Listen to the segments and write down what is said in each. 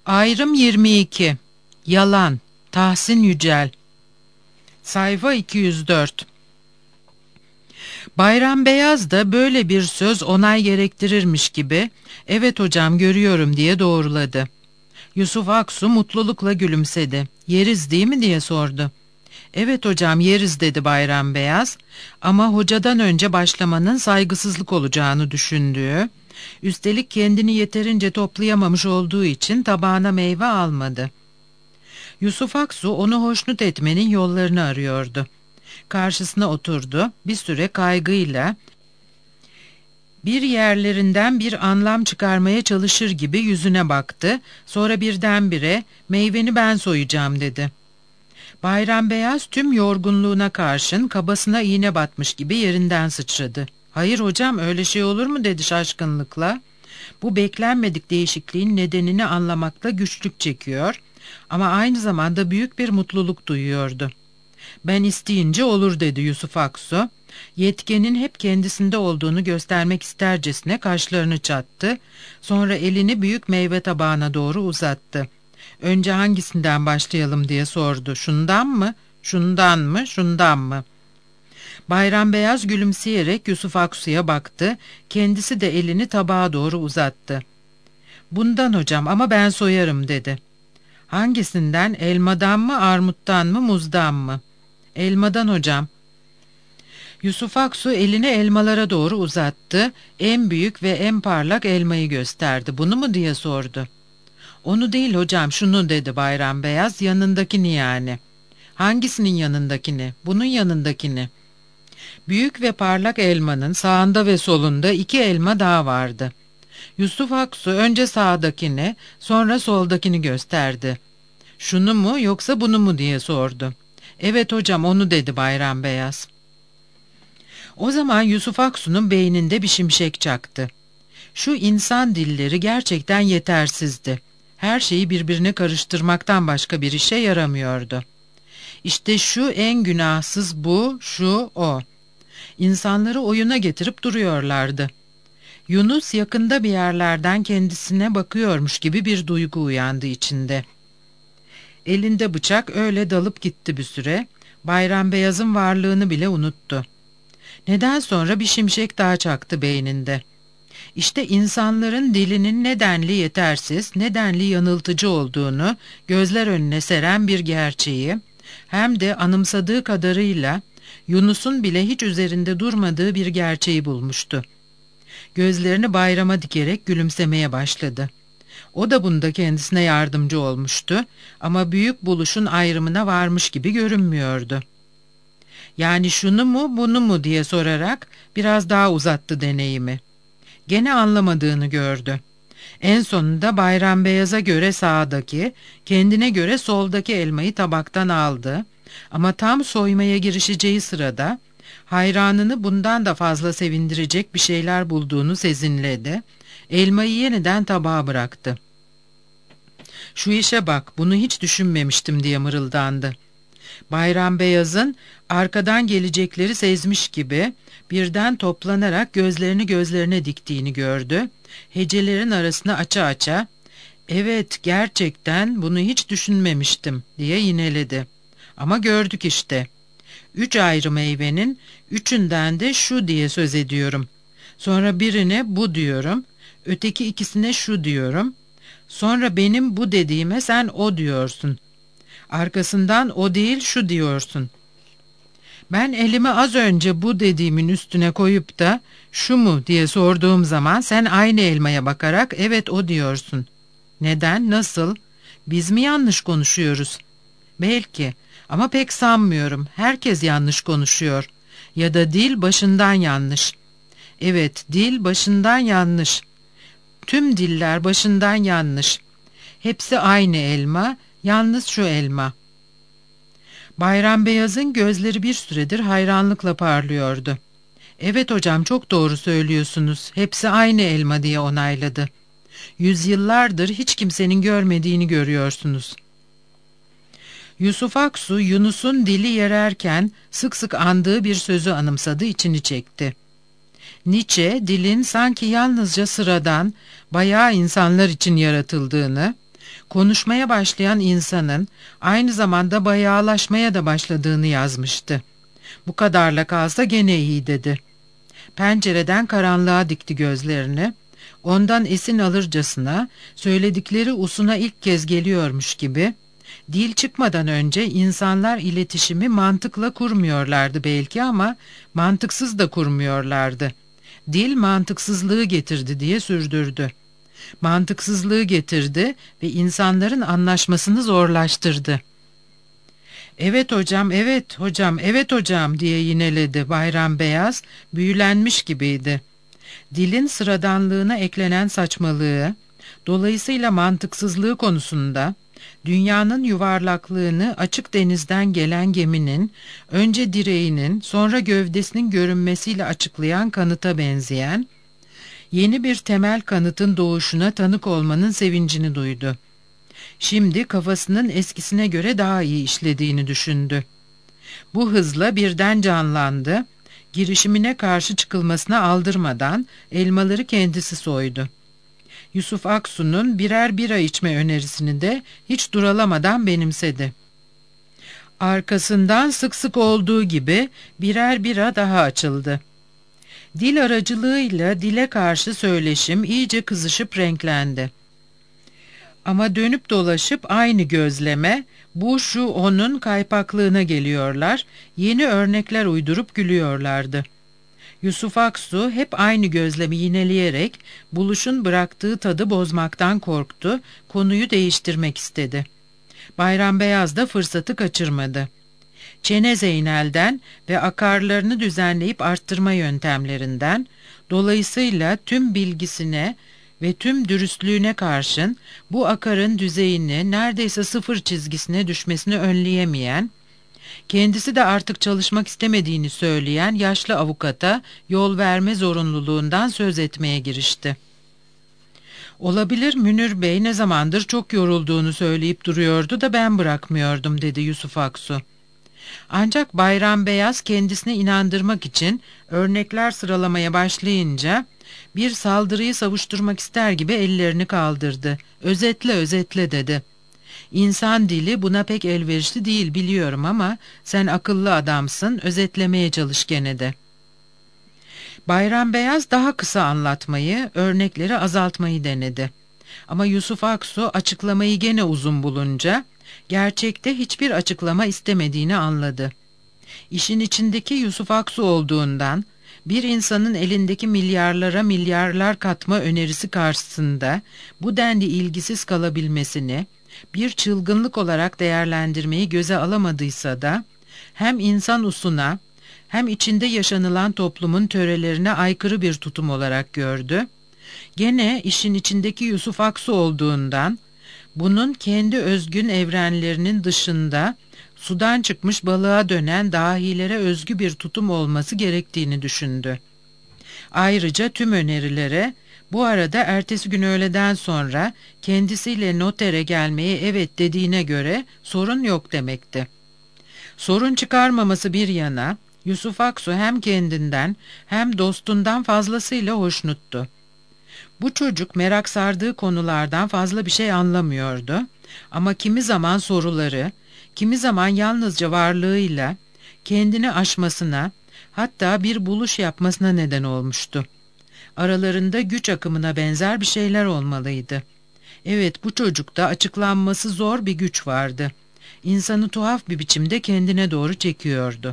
Ayrım 22. Yalan. Tahsin Yücel. Sayfa 204. Bayram Beyaz da böyle bir söz onay gerektirirmiş gibi, "Evet hocam, görüyorum," diye doğruladı. Yusuf Aksu mutlulukla gülümsedi. "Yeriz değil mi?" diye sordu. "Evet hocam, yeriz," dedi Bayram Beyaz, ama hocadan önce başlamanın saygısızlık olacağını düşündüğü, üstelik kendini yeterince toplayamamış olduğu için tabağına meyve almadı. Yusuf Aksu onu hoşnut etmenin yollarını arıyordu. Karşısına oturdu, bir süre kaygıyla, bir yerlerinden bir anlam çıkarmaya çalışır gibi yüzüne baktı, sonra birdenbire "Meyveni ben soyacağım," dedi. Bayram Beyaz tüm yorgunluğuna karşın kabasına iğne batmış gibi yerinden sıçradı. "Hayır hocam, öyle şey olur mu?" dedi şaşkınlıkla. Bu beklenmedik değişikliğin nedenini anlamakta güçlük çekiyor ama aynı zamanda büyük bir mutluluk duyuyordu. "Ben isteyince olur," dedi Yusuf Aksu. Yetkenin hep kendisinde olduğunu göstermek istercesine kaşlarını çattı. Sonra elini büyük meyve tabağına doğru uzattı. "Önce hangisinden başlayalım?" diye sordu. "Şundan mı? Şundan mı? Şundan mı?" Bayram Beyaz gülümseyerek Yusuf Aksu'ya baktı. Kendisi de elini tabağa doğru uzattı. "Bundan hocam, ama ben soyarım," dedi. "Hangisinden? Elmadan mı, armuttan mı, muzdan mı?" "Elmadan hocam." Yusuf Aksu elini elmalara doğru uzattı. En büyük ve en parlak elmayı gösterdi. "Bunu mu?" diye sordu. "Onu değil hocam, şunu," dedi Bayram Beyaz, "yanındakini yani." "Hangisinin yanındakini?" "Bunun yanındakini." Büyük ve parlak elmanın sağında ve solunda 2 elma daha vardı. Yusuf Aksu önce sağdakini, sonra soldakini gösterdi. "Şunu mu, yoksa bunu mu?" diye sordu. "Evet hocam, onu," dedi Bayram Beyaz. O zaman Yusuf Aksu'nun beyninde bir şimşek çaktı. Şu insan dilleri gerçekten yetersizdi. Her şeyi birbirine karıştırmaktan başka bir işe yaramıyordu. İşte şu en günahsız bu, şu o. İnsanları oyuna getirip duruyorlardı. Yunus yakında bir yerlerden kendisine bakıyormuş gibi bir duygu uyandı içinde. Elinde bıçak öyle dalıp gitti bir süre. Bayram Beyaz'ın varlığını bile unuttu. Neden sonra bir şimşek daha çaktı beyninde. İşte insanların dilinin nedenli yetersiz, nedenli yanıltıcı olduğunu gözler önüne seren bir gerçeği, hem de anımsadığı kadarıyla Yunus'un bile hiç üzerinde durmadığı bir gerçeği bulmuştu. Gözlerini Bayram'a dikerek gülümsemeye başladı. O da bunda kendisine yardımcı olmuştu ama büyük buluşun ayrımına varmış gibi görünmüyordu. "Yani şunu mu, bunu mu?" diye sorarak biraz daha uzattı deneyimi. Gene anlamadığını gördü. En sonunda Bayram Beyaz'a göre sağdaki, kendine göre soldaki elmayı tabaktan aldı. Ama tam soymaya girişeceği sırada hayranını bundan da fazla sevindirecek bir şeyler bulduğunu sezinledi. Elmayı yeniden tabağa bıraktı. "Şu işe bak, bunu hiç düşünmemiştim," diye mırıldandı. Bayram Beyaz'ın arkadan gelecekleri sezmiş gibi birden toplanarak gözlerini gözlerine diktiğini gördü. Hecelerin arasını aça aça, "Evet, gerçekten bunu hiç düşünmemiştim," diye yineledi. "Ama gördük işte. 3 ayrı meyvenin üçünden de şu diye söz ediyorum. Sonra birine bu diyorum, öteki ikisine şu diyorum. Sonra benim bu dediğime sen o diyorsun. Arkasından o değil şu diyorsun. Ben elimi az önce bu dediğimin üstüne koyup da şu mu diye sorduğum zaman sen aynı elmaya bakarak evet o diyorsun. Neden, nasıl? Biz mi yanlış konuşuyoruz? Belki, ama pek sanmıyorum. Herkes yanlış konuşuyor. Ya da dil başından yanlış. Evet, dil başından yanlış. Tüm diller başından yanlış. Hepsi aynı elma, yalnız şu elma." Bayram Beyaz'ın gözleri bir süredir hayranlıkla parlıyordu. "Evet hocam, çok doğru söylüyorsunuz. Hepsi aynı elma," diye onayladı. "Yüzyıllardır hiç kimsenin görmediğini görüyorsunuz." Yusuf Aksu, Yunus'un dili yererken sık sık andığı bir sözü anımsadı, içini çekti. Nietzsche, dilin sanki yalnızca sıradan, bayağı insanlar için yaratıldığını, Konuşmaya başlayan insanın aynı zamanda bayağılaşmaya da başladığını yazmıştı. Bu kadarla kalsa gene iyi dedi. Pencereden karanlığa dikti gözlerini. Ondan esin alırcasına, söyledikleri usuna ilk kez geliyormuş gibi, dil çıkmadan önce insanlar iletişimi mantıkla kurmuyorlardı belki ama mantıksız da kurmuyorlardı. Dil mantıksızlığı getirdi diye sürdürdü. Mantıksızlığı getirdi ve insanların anlaşmasını zorlaştırdı. "Evet hocam, evet hocam, evet hocam" diye yineledi Bayram Beyaz, büyülenmiş gibiydi. Dilin sıradanlığına eklenen saçmalığı, dolayısıyla mantıksızlığı konusunda, dünyanın yuvarlaklığını açık denizden gelen geminin, önce direğinin, sonra gövdesinin görünmesiyle açıklayan kanıta benzeyen, yeni bir temel kanıtın doğuşuna tanık olmanın sevincini duydu. Şimdi kafasının eskisine göre daha iyi işlediğini düşündü. Bu hızla birden canlandı, girişimine karşı çıkılmasına aldırmadan elmaları kendisi soydu. Yusuf Aksu'nun birer bira içme önerisini de hiç duralamadan benimsedi. Arkasından sık sık olduğu gibi birer bira daha açıldı. Dil aracılığıyla dile karşı söyleşim iyice kızışıp renklendi. Ama dönüp dolaşıp aynı gözleme, bu şu onun kaypaklığına geliyorlar, yeni örnekler uydurup gülüyorlardı. Yusuf Aksu hep aynı gözlemi yineleyerek buluşun bıraktığı tadı bozmaktan korktu, konuyu değiştirmek istedi. Bayram Beyaz da fırsatı kaçırmadı. Çene Zeynel'den ve akarlarını düzenleyip arttırma yöntemlerinden, dolayısıyla tüm bilgisine ve tüm dürüstlüğüne karşın bu akarın düzeyini neredeyse sıfır çizgisine düşmesini önleyemeyen, kendisi de artık çalışmak istemediğini söyleyen yaşlı avukata yol verme zorunluluğundan söz etmeye girişti. "Olabilir, Münir Bey ne zamandır çok yorulduğunu söyleyip duruyordu da ben bırakmıyordum" dedi Yusuf Aksu. Ancak Bayram Beyaz kendisini inandırmak için örnekler sıralamaya başlayınca bir saldırıyı savuşturmak ister gibi ellerini kaldırdı. "Özetle özetle" dedi. "İnsan dili buna pek elverişli değil biliyorum ama sen akıllı adamsın, özetlemeye çalış gene de." Bayram Beyaz daha kısa anlatmayı, örnekleri azaltmayı denedi. Ama Yusuf Aksu açıklamayı gene uzun bulunca, gerçekte hiçbir açıklama istemediğini anladı. İşin içindeki Yusuf Aksu olduğundan, bir insanın elindeki milyarlara milyarlar katma önerisi karşısında bu denli ilgisiz kalabilmesini, bir çılgınlık olarak değerlendirmeyi göze alamadıysa da, hem insan usuna, hem içinde yaşanılan toplumun törelerine aykırı bir tutum olarak gördü. Gene işin içindeki Yusuf Aksu olduğundan, bunun kendi özgün evrenlerinin dışında, sudan çıkmış balığa dönen dahilere özgü bir tutum olması gerektiğini düşündü. Ayrıca tüm önerilere, bu arada ertesi gün öğleden sonra kendisiyle notere gelmeye evet dediğine göre sorun yok demekti. Sorun çıkarmaması bir yana, Yusuf Aksu hem kendinden hem dostundan fazlasıyla hoşnuttu. Bu çocuk merak sardığı konulardan fazla bir şey anlamıyordu ama kimi zaman soruları, kimi zaman yalnızca varlığıyla kendini aşmasına, hatta bir buluş yapmasına neden olmuştu. Aralarında güç akımına benzer bir şeyler olmalıydı. Evet, bu çocukta açıklanması zor bir güç vardı. İnsanı tuhaf bir biçimde kendine doğru çekiyordu.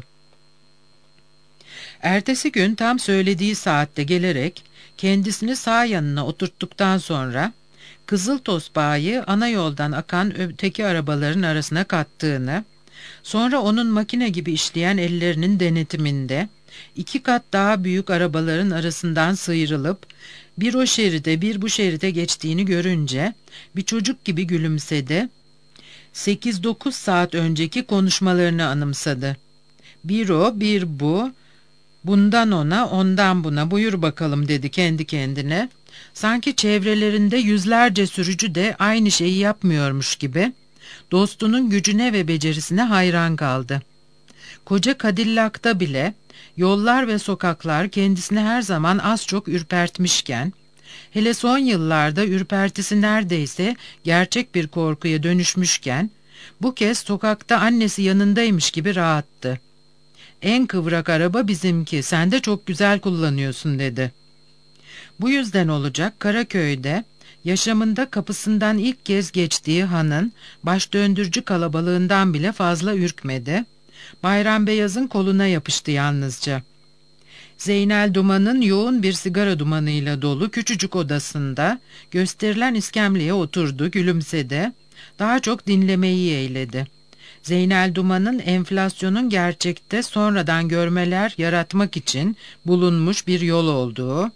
Ertesi gün tam söylediği saatte gelerek kendisini sağ yanına oturttuktan sonra Kızıl Tosbağa'yı ana yoldan akan öteki arabaların arasına kattığını, sonra onun makine gibi işleyen ellerinin denetiminde 2 kat daha büyük arabaların arasından sıyrılıp bir o şeride bir bu şeride geçtiğini görünce bir çocuk gibi gülümsedi. 8-9 saat önceki konuşmalarını anımsadı. Bir o bir bu, bundan ona ondan buna buyur bakalım dedi kendi kendine. Sanki çevrelerinde yüzlerce sürücü de aynı şeyi yapmıyormuş gibi dostunun gücüne ve becerisine hayran kaldı. Koca Cadillac'ta bile yollar ve sokaklar kendisini her zaman az çok ürpertmişken, Hele son yıllarda ürpertisi neredeyse gerçek bir korkuya dönüşmüşken, bu kez sokakta annesi yanındaymış gibi rahattı. "En kıvrak araba bizimki, sen de çok güzel kullanıyorsun," dedi. Bu yüzden olacak Karaköy'de yaşamında kapısından ilk kez geçtiği hanın baş döndürücü kalabalığından bile fazla ürkmedi. Bayram Beyaz'ın koluna yapıştı yalnızca. Zeynel Duman'ın yoğun bir sigara dumanıyla dolu küçücük odasında gösterilen iskemleye oturdu, gülümsedi. Daha çok dinlemeyi yeğledi. Zeynel Duman'ın enflasyonun gerçekte sonradan görmeler yaratmak için bulunmuş bir yol olduğu,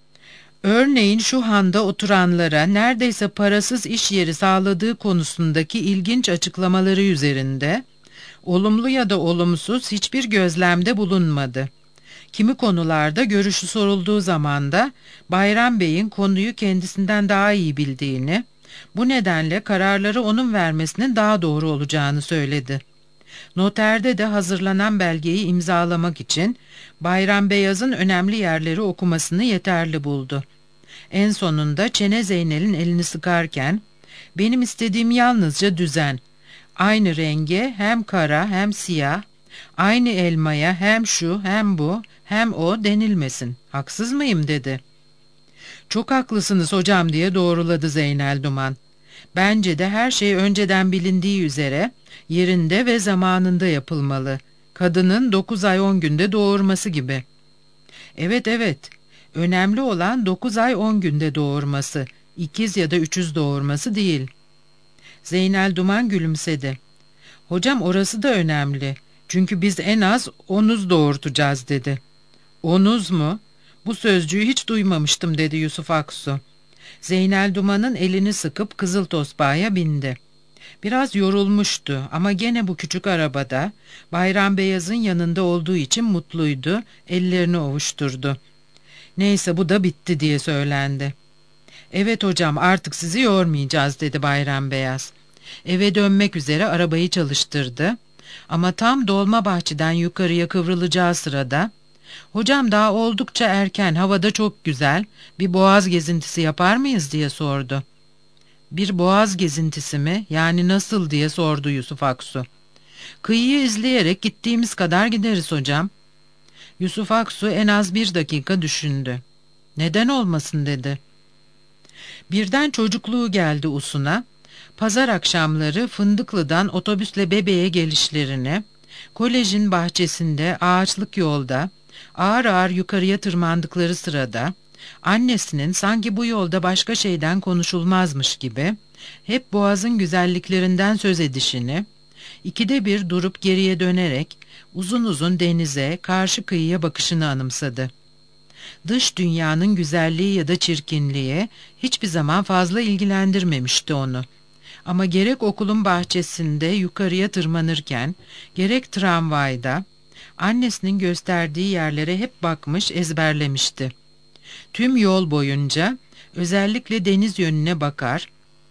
örneğin şu handa oturanlara neredeyse parasız iş yeri sağladığı konusundaki ilginç açıklamaları üzerinde, olumlu ya da olumsuz hiçbir gözlemde bulunmadı. Kimi konularda görüşü sorulduğu zaman da Bayram Bey'in konuyu kendisinden daha iyi bildiğini, bu nedenle kararları onun vermesinin daha doğru olacağını söyledi. Noterde de hazırlanan belgeyi imzalamak için Bayram Beyaz'ın önemli yerleri okumasını yeterli buldu. En sonunda Çene Zeynel'in elini sıkarken, "Benim istediğim yalnızca düzen. Aynı renge hem kara hem siyah, aynı elmaya hem şu hem bu hem o denilmesin. Haksız mıyım?" dedi. "Çok haklısınız hocam," diye doğruladı Zeynel Duman. "Bence de her şey önceden bilindiği üzere yerinde ve zamanında yapılmalı. Kadının 9 ay 10 günde doğurması gibi." Evet, evet. Önemli olan 9 ay 10 günde doğurması, ikiz ya da üçüz doğurması değil. Zeynel Duman gülümsedi. "Hocam orası da önemli. Çünkü biz en az 10'uz doğurtacağız," dedi. "Onuz mu? Bu sözcüğü hiç duymamıştım," dedi Yusuf Aksu. Zeynel Duman'ın elini sıkıp Kızıl Tosbağa'ya bindi. Biraz yorulmuştu ama gene bu küçük arabada Bayram Beyaz'ın yanında olduğu için mutluydu, ellerini ovuşturdu. "Neyse bu da bitti," diye söylendi. "Evet hocam, artık sizi yormayacağız," dedi Bayram Beyaz. Eve dönmek üzere arabayı çalıştırdı. Ama tam Dolmabahçe'den yukarıya kıvrılacağı sırada, "Hocam daha oldukça erken, havada çok güzel, bir boğaz gezintisi yapar mıyız?" diye sordu. "Bir boğaz gezintisi mi? Yani nasıl?" diye sordu Yusuf Aksu. "Kıyıyı izleyerek gittiğimiz kadar gideriz hocam." Yusuf Aksu en az 1 dakika düşündü. "Neden olmasın?" dedi. Birden çocukluğu geldi Usuna. Pazar akşamları Fındıklı'dan otobüsle Bebe'ye gelişlerini, kolejin bahçesinde ağaçlık yolda ağır ağır yukarıya tırmandıkları sırada, annesinin sanki bu yolda başka şeyden konuşulmazmış gibi hep boğazın güzelliklerinden söz edişini, ikide bir durup geriye dönerek uzun uzun denize, karşı kıyıya bakışını anımsadı. Dış dünyanın güzelliği ya da çirkinliği hiçbir zaman fazla ilgilendirmemişti onu. Ama gerek okulun bahçesinde yukarıya tırmanırken, gerek tramvayda, annesinin gösterdiği yerlere hep bakmış, ezberlemişti. Tüm yol boyunca özellikle deniz yönüne bakar,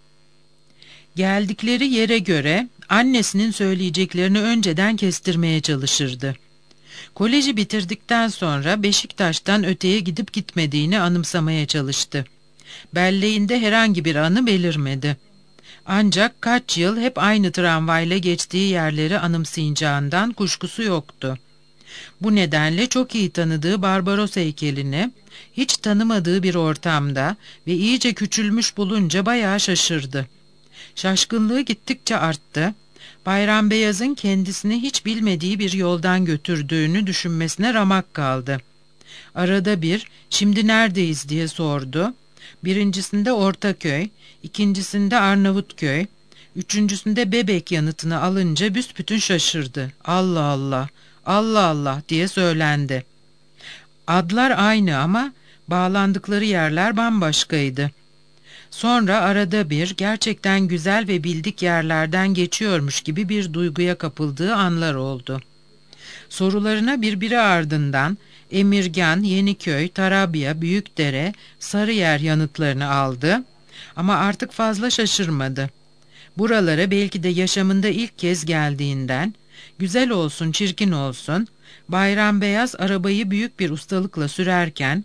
geldikleri yere göre annesinin söyleyeceklerini önceden kestirmeye çalışırdı. Koleji bitirdikten sonra Beşiktaş'tan öteye gidip gitmediğini anımsamaya çalıştı. Belleğinde herhangi bir anı belirmedi. Ancak kaç yıl hep aynı tramvayla geçtiği yerleri anımsayacağından kuşkusu yoktu. Bu nedenle çok iyi tanıdığı Barbaros heykelini hiç tanımadığı bir ortamda ve iyice küçülmüş bulunca bayağı şaşırdı. Şaşkınlığı gittikçe arttı. Bayram Beyaz'ın kendisini hiç bilmediği bir yoldan götürdüğünü düşünmesine ramak kaldı. Arada bir "Şimdi neredeyiz?" diye sordu. Birincisinde Ortaköy, ikincisinde Arnavutköy, üçüncüsünde Bebek yanıtını alınca büsbütün şaşırdı. "Allah Allah, Allah Allah," diye söylendi. Adlar aynı ama bağlandıkları yerler bambaşkaydı. Sonra arada bir gerçekten güzel ve bildik yerlerden geçiyormuş gibi bir duyguya kapıldığı anlar oldu. Sorularına birbiri ardından Emirgan, Yeniköy, Tarabya, Büyükdere, Sarıyer yanıtlarını aldı ama artık fazla şaşırmadı. Buralara belki de yaşamında ilk kez geldiğinden, güzel olsun çirkin olsun, Bayram Beyaz arabayı büyük bir ustalıkla sürerken,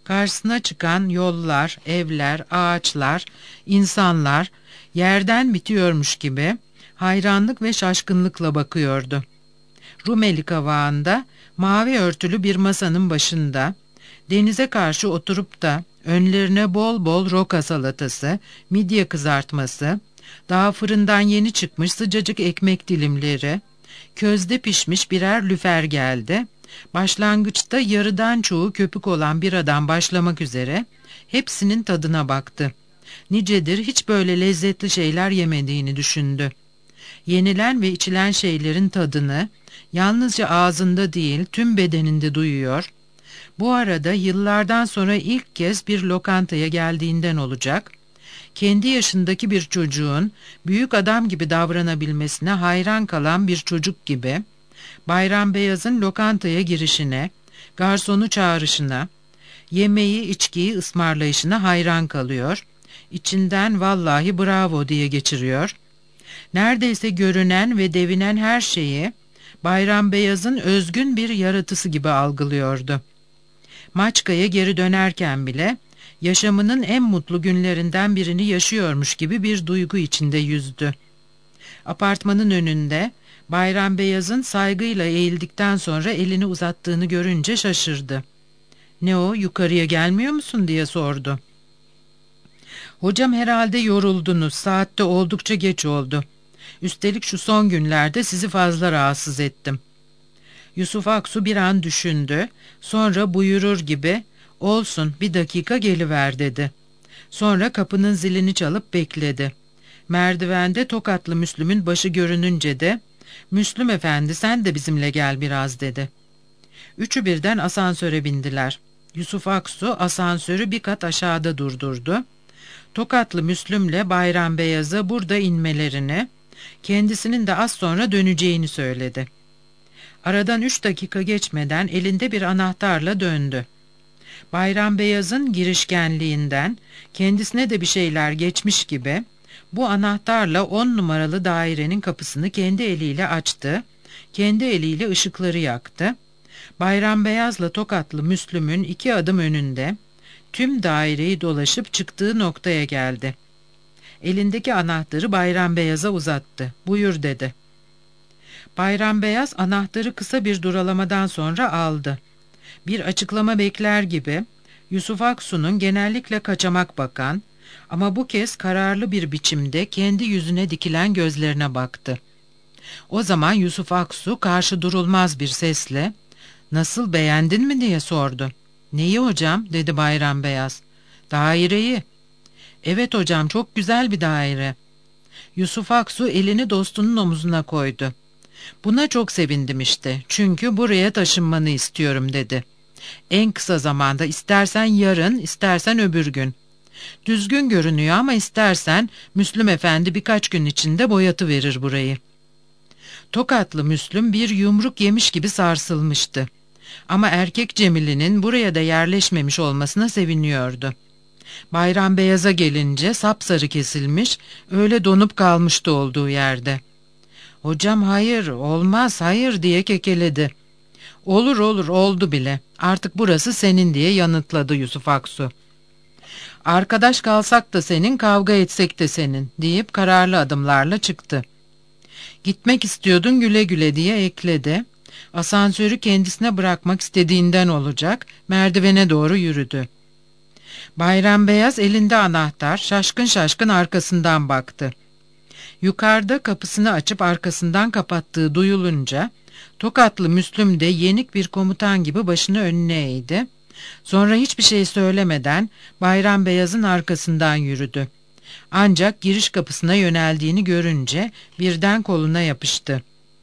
Karşısına çıkan yollar, evler, ağaçlar, insanlar yerden bitiyormuş gibi hayranlık ve şaşkınlıkla bakıyordu. Rumeli kavağında mavi örtülü bir masanın başında denize karşı oturup da önlerine bol bol roka salatası, midye kızartması, daha fırından yeni çıkmış sıcacık ekmek dilimleri, közde pişmiş birer lüfer geldi. Başlangıçta yarıdan çoğu köpük olan biradan başlamak üzere hepsinin tadına baktı. Nicedir hiç böyle lezzetli şeyler yemediğini düşündü. Yenilen ve içilen şeylerin tadını yalnızca ağzında değil tüm bedeninde duyuyor. Bu arada yıllardan sonra ilk kez bir lokantaya geldiğinden olacak, kendi yaşındaki bir çocuğun büyük adam gibi davranabilmesine hayran kalan bir çocuk gibi, Bayram Beyaz'ın lokantaya girişine, garsonu çağrışına, yemeği içkiyi ısmarlayışına hayran kalıyor, içinden vallahi bravo diye geçiriyor. Neredeyse görünen ve devinen her şeyi Bayram Beyaz'ın özgün bir yaratısı gibi algılıyordu. Maçka'ya geri dönerken bile yaşamının en mutlu günlerinden birini yaşıyormuş gibi bir duygu içinde yüzdü. Apartmanın önünde Bayram Beyaz'ın saygıyla eğildikten sonra elini uzattığını görünce şaşırdı. "Ne o, yukarıya gelmiyor musun?" diye sordu. "Hocam, herhalde yoruldunuz. Saatte oldukça geç oldu. Üstelik şu son günlerde sizi fazla rahatsız ettim." Yusuf Aksu bir an düşündü. Sonra buyurur gibi "Olsun, bir dakika geliver" dedi. Sonra kapının zilini çalıp bekledi. Merdivende Tokatlı Müslüm'ün başı görününce de "Müslüm efendi, sen de bizimle gel biraz" dedi. Üçü birden asansöre bindiler. Yusuf Aksu asansörü bir kat aşağıda durdurdu. Tokatlı Müslüm'le Bayram Beyaz'a burada inmelerini, kendisinin de az sonra döneceğini söyledi. Aradan 3 dakika geçmeden elinde bir anahtarla döndü. Bayram Beyaz'ın girişkenliğinden kendisine de bir şeyler geçmiş gibi bu anahtarla 10 numaralı dairenin kapısını kendi eliyle açtı, kendi eliyle ışıkları yaktı. Bayram Beyaz'la Tokatlı Müslüm'ün 2 adım önünde tüm daireyi dolaşıp çıktığı noktaya geldi. Elindeki anahtarı Bayram Beyaz'a uzattı. "Buyur" dedi. Bayram Beyaz anahtarı kısa bir duralamadan sonra aldı. Bir açıklama bekler gibi Yusuf Aksu'nun genellikle kaçamak bakan ama bu kez kararlı bir biçimde kendi yüzüne dikilen gözlerine baktı. O zaman Yusuf Aksu karşı durulmaz bir sesle "Nasıl, beğendin mi?" diye sordu. "Neyi hocam?" dedi Bayram Beyaz. "Daireyi." "Evet hocam, çok güzel bir daire." Yusuf Aksu elini dostunun omuzuna koydu. "Buna çok sevindim işte, çünkü buraya taşınmanı istiyorum" dedi. "En kısa zamanda, istersen yarın, istersen öbür gün. Düzgün görünüyor ama istersen Müslüm efendi birkaç gün içinde boyatıverir burayı." Tokatlı Müslüm bir yumruk yemiş gibi sarsılmıştı. Ama erkek Cemile'nin buraya da yerleşmemiş olmasına seviniyordu. Bayram Beyaz'a gelince sapsarı kesilmiş, öyle donup kalmıştı olduğu yerde. "Hocam, hayır, olmaz, hayır" diye kekeledi. "Olur olur, oldu bile. Artık burası senin" diye yanıtladı Yusuf Aksu. "Arkadaş kalsak da senin, kavga etsek de senin" deyip kararlı adımlarla çıktı. "Gitmek istiyordun, güle güle" diye ekledi. Asansörü kendisine bırakmak istediğinden olacak, merdivene doğru yürüdü. Bayram Beyaz elinde anahtar, şaşkın şaşkın arkasından baktı. Yukarıda kapısını açıp arkasından kapattığı duyulunca Tokatlı Müslüm de yenik bir komutan gibi başını önüne eğdi. Sonra hiçbir şey söylemeden Bayram Beyaz'ın arkasından yürüdü. Ancak giriş kapısına yöneldiğini görünce birden koluna yapıştı.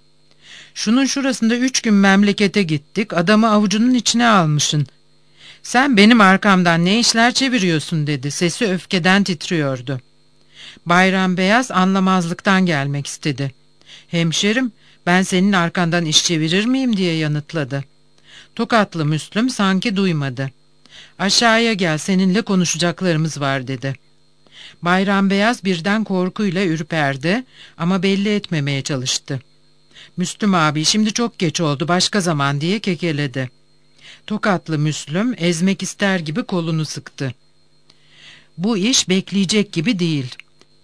"Şunun şurasında 3 gün memlekete gittik, adamı avucunun içine almışsın. Sen benim arkamdan ne işler çeviriyorsun" dedi. Sesi öfkeden titriyordu. Bayram Beyaz anlamazlıktan gelmek istedi. "Hemşerim, ben senin arkandan iş çevirir miyim?" diye yanıtladı. Tokatlı Müslüm sanki duymadı. "Aşağıya gel, seninle konuşacaklarımız var" dedi. Bayram Beyaz birden korkuyla ürperdi ama belli etmemeye çalıştı. "Müslüm abi, şimdi çok geç oldu, başka zaman" diye kekeledi. Tokatlı Müslüm ezmek ister gibi kolunu sıktı. Bu iş bekleyecek gibi değil.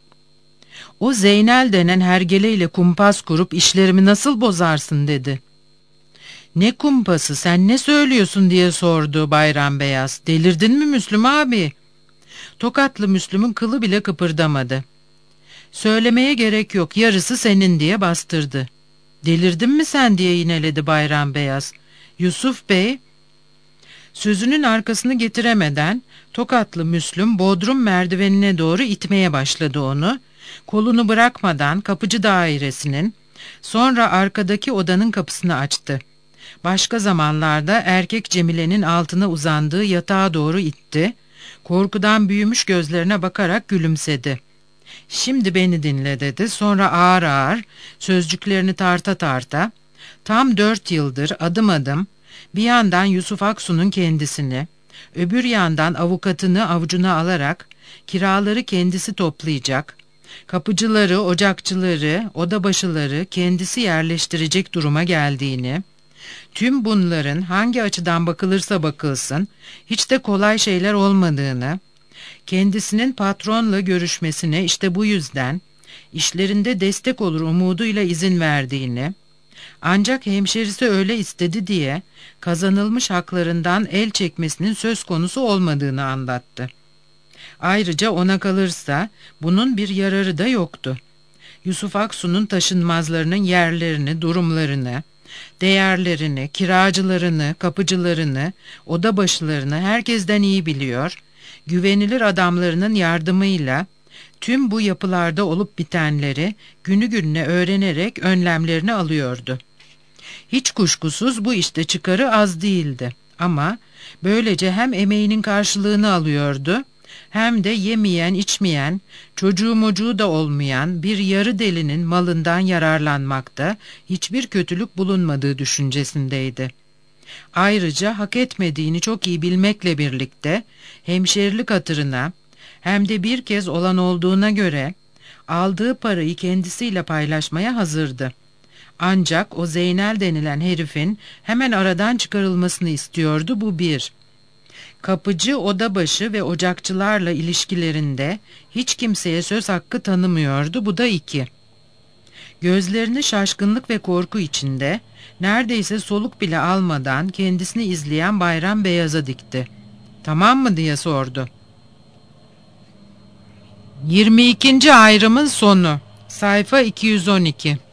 O Zeynel denen hergeleyle kumpas kurup işlerimi nasıl bozarsın dedi. Ne kumpası, sen ne söylüyorsun diye sordu Bayram Beyaz. Delirdin mi Müslüm abi? Tokatlı Müslüm'ün kılı bile kıpırdamadı. Söylemeye gerek yok, yarısı senin diye bastırdı. Delirdin mi sen diye yineledi Bayram Beyaz. Yusuf Bey... Sözünün arkasını getiremeden Tokatlı Müslüm bodrum merdivenine doğru itmeye başladı onu. Kolunu bırakmadan kapıcı dairesinin, sonra arkadaki odanın kapısını açtı. Başka zamanlarda erkek Cemile'nin altına uzandığı yatağa doğru itti. Korkudan büyümüş gözlerine bakarak gülümsedi. Şimdi beni dinle dedi. Sonra ağır ağır, sözcüklerini tarta tarta, tam 4 yıldır adım adım, bir yandan Yusuf Aksu'nun kendisini, öbür yandan avukatını avucuna alarak kiraları kendisi toplayacak, kapıcıları, ocakçıları, odabaşıları kendisi yerleştirecek duruma geldiğini, tüm bunların hangi açıdan bakılırsa bakılsın hiç de kolay şeyler olmadığını, kendisinin patronla görüşmesine işte bu yüzden işlerinde destek olur umuduyla izin verdiğini, ancak hemşerisi öyle istedi diye kazanılmış haklarından el çekmesinin söz konusu olmadığını anlattı. Ayrıca ona kalırsa bunun bir yararı da yoktu. Yusuf Aksu'nun taşınmazlarının yerlerini, durumlarını, değerlerini, kiracılarını, kapıcılarını, odabaşılarını herkesten iyi biliyor, güvenilir adamlarının yardımıyla tüm bu yapılarda olup bitenleri günü gününe öğrenerek önlemlerini alıyordu. Hiç kuşkusuz bu işte çıkarı az değildi ama böylece hem emeğinin karşılığını alıyordu, hem de yemeyen içmeyen, çocuğu mocuğu da olmayan bir yarı delinin malından yararlanmakta hiçbir kötülük bulunmadığı düşüncesindeydi. Ayrıca hak etmediğini çok iyi bilmekle birlikte hemşerilik hatırına, hem de bir kez olan olduğuna göre aldığı parayı kendisiyle paylaşmaya hazırdı. Ancak o Zeynel denilen herifin hemen aradan çıkarılmasını istiyordu, bu bir. Kapıcı, odabaşı ve ocakçılarla ilişkilerinde hiç kimseye söz hakkı tanımıyordu, bu da iki. Gözlerini şaşkınlık ve korku içinde, neredeyse soluk bile almadan kendisini izleyen Bayram Beyaz'a dikti. "Tamam mı?" diye sordu. 22. ayrımın sonu. Sayfa 212.